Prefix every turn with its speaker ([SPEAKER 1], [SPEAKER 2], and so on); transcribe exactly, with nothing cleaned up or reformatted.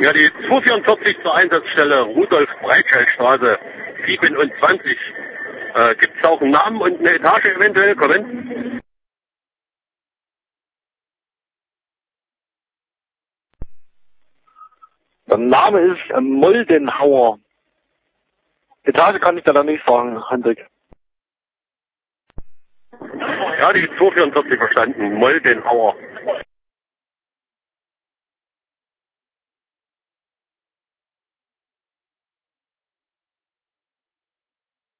[SPEAKER 1] Ja, die zweihundertvierundvierzig zur Einsatzstelle Rudolf-Breitscheid-Straße siebenundzwanzig. Äh, Gibt es auch einen Namen und eine Etage eventuell? Kommen?
[SPEAKER 2] Der Name ist äh, Moldenhauer. Etage kann ich da nicht sagen, Hendrik.
[SPEAKER 1] Ja, die zweihundertvierundvierzig verstanden. Moldenhauer.